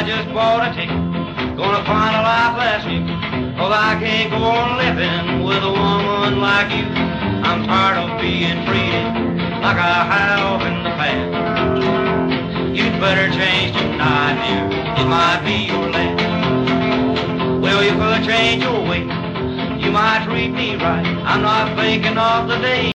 I just bought a ticket, gonna find a life that's new. 'Cause I can't go on living with a woman like you. I'm tired of being treated like I have in the past. You'd better change tonight, dear, it might be your last. Well, you could change your way, you might treat me right. I'm not thinking of the day